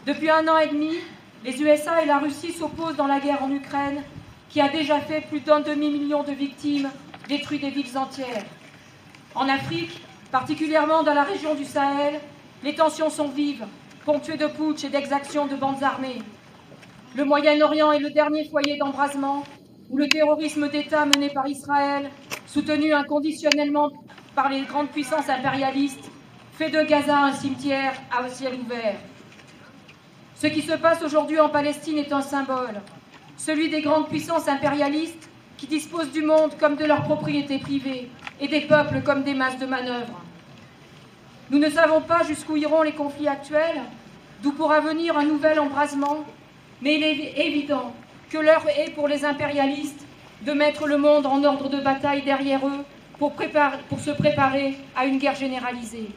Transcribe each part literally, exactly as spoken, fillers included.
Depuis un an et demi, les U S A et la Russie s'opposent dans la guerre en Ukraine, qui a déjà fait plus d'un demi-million de victimes, détruit des villes entières. En Afrique, particulièrement dans la région du Sahel, les tensions sont vives, ponctuées de putsch et d'exactions de bandes armées. Le Moyen-Orient est le dernier foyer d'embrasement où le terrorisme d'État mené par Israël, soutenu inconditionnellement par les grandes puissances impérialistes, fait de Gaza un cimetière à ciel ouvert. Ce qui se passe aujourd'hui en Palestine est un symbole, celui des grandes puissances impérialistes qui disposent du monde comme de leur propriété privée et des peuples comme des masses de manœuvre. Nous ne savons pas jusqu'où iront les conflits actuels, d'où pourra venir un nouvel embrasement, mais il est évident que l'heure est pour les impérialistes de mettre le monde en ordre de bataille derrière eux pour, préparer, pour se préparer à une guerre généralisée.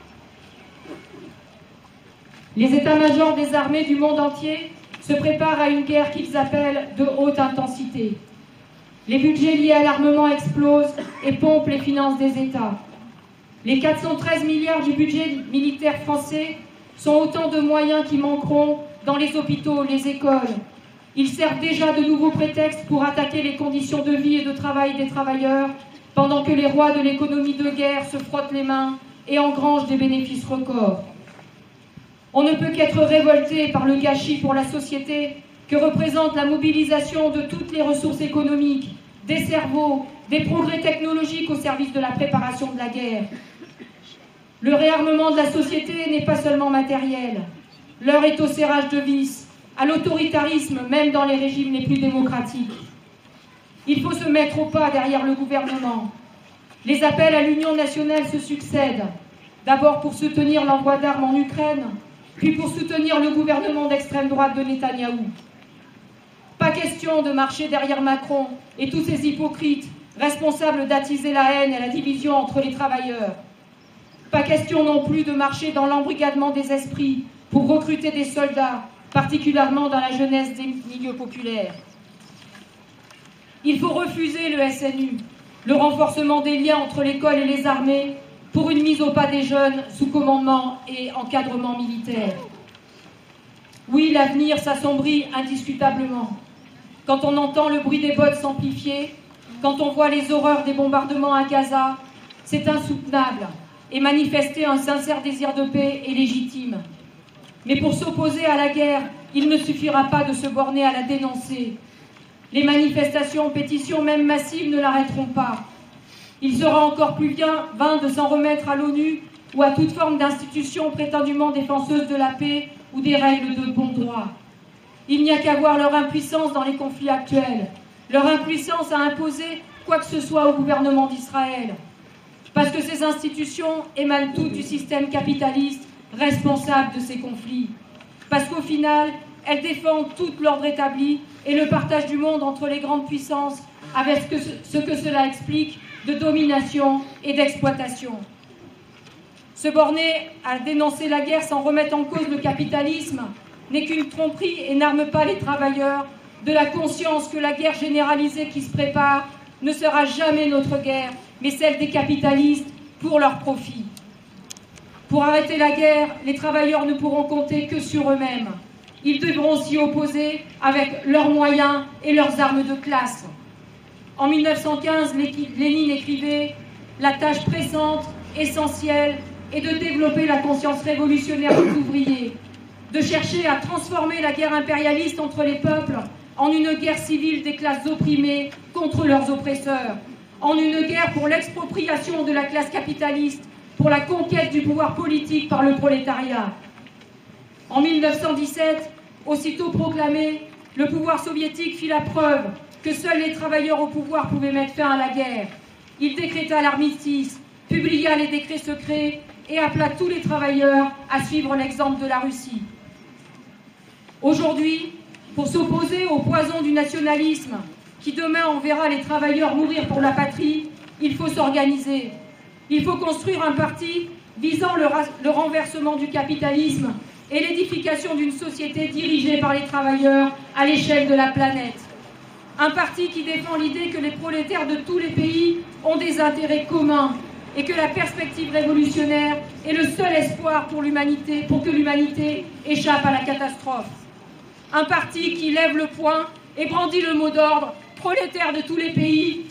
Les états-majors des armées du monde entier se préparent à une guerre qu'ils appellent de haute intensité. Les budgets liés à l'armement explosent et pompent les finances des États. Les quatre cent treize milliards du budget militaire français sont autant de moyens qui manqueront dans les hôpitaux, les écoles. Ils servent déjà de nouveaux prétextes pour attaquer les conditions de vie et de travail des travailleurs, pendant que les rois de l'économie de guerre se frottent les mains et engrangent des bénéfices records. On ne peut qu'être révolté par le gâchis pour la société que représente la mobilisation de toutes les ressources économiques, des cerveaux, des progrès technologiques au service de la préparation de la guerre. Le réarmement de la société n'est pas seulement matériel. L'heure est au serrage de vis, à l'autoritarisme, même dans les régimes les plus démocratiques. Il faut se mettre au pas derrière le gouvernement. Les appels à l'union nationale se succèdent, d'abord pour soutenir l'envoi d'armes en Ukraine, puis pour soutenir le gouvernement d'extrême droite de Netanyahou. Pas question de marcher derrière Macron et tous ces hypocrites responsables d'attiser la haine et la division entre les travailleurs. Pas question non plus de marcher dans l'embrigadement des esprits pour recruter des soldats, particulièrement dans la jeunesse des milieux populaires. Il faut refuser le S N U, le renforcement des liens entre l'école et les armées, pour une mise au pas des jeunes sous commandement et encadrement militaire. Oui, l'avenir s'assombrit indiscutablement. Quand on entend le bruit des bottes s'amplifier, quand on voit les horreurs des bombardements à Gaza, c'est insoutenable et manifester un sincère désir de paix est légitime. Mais pour s'opposer à la guerre, il ne suffira pas de se borner à la dénoncer. Les manifestations, pétitions, même massives, ne l'arrêteront pas. Il sera encore plus bien vain de s'en remettre à l'ONU ou à toute forme d'institution prétendument défenseuse de la paix ou des règles de bon droit. Il n'y a qu'à voir leur impuissance dans les conflits actuels, leur impuissance à imposer quoi que ce soit au gouvernement d'Israël. Parce que ces institutions émanent toutes du système capitaliste responsable de ces conflits. Parce qu'au final, elles défendent tout l'ordre établi et le partage du monde entre les grandes puissances avec ce que, ce que cela explique de domination et d'exploitation. Se borner à dénoncer la guerre sans remettre en cause le capitalisme n'est qu'une tromperie et n'arme pas les travailleurs de la conscience que la guerre généralisée qui se prépare ne sera jamais notre guerre, mais celle des capitalistes pour leur profit. Pour arrêter la guerre, les travailleurs ne pourront compter que sur eux-mêmes. Ils devront s'y opposer avec leurs moyens et leurs armes de classe. En mille neuf cent quinze, Lénine écrivait « La tâche pressante, essentielle, est de développer la conscience révolutionnaire des ouvriers, de chercher à transformer la guerre impérialiste entre les peuples en une guerre civile des classes opprimées contre leurs oppresseurs, en une guerre pour l'expropriation de la classe capitaliste, pour la conquête du pouvoir politique par le prolétariat. » En mille neuf cent dix-sept, aussitôt proclamé, le pouvoir soviétique fit la preuve que seuls les travailleurs au pouvoir pouvaient mettre fin à la guerre. Il décréta l'armistice, publia les décrets secrets et appela tous les travailleurs à suivre l'exemple de la Russie. Aujourd'hui, pour s'opposer au poison du nationalisme, qui demain enverra les travailleurs mourir pour la patrie, il faut s'organiser. Il faut construire un parti visant le, le renversement du capitalisme et l'édification d'une société dirigée par les travailleurs à l'échelle de la planète. Un parti qui défend l'idée que les prolétaires de tous les pays ont des intérêts communs et que la perspective révolutionnaire est le seul espoir pour l'humanité, pour que l'humanité échappe à la catastrophe. Un parti qui lève le poing et brandit le mot d'ordre: prolétaires de tous les pays,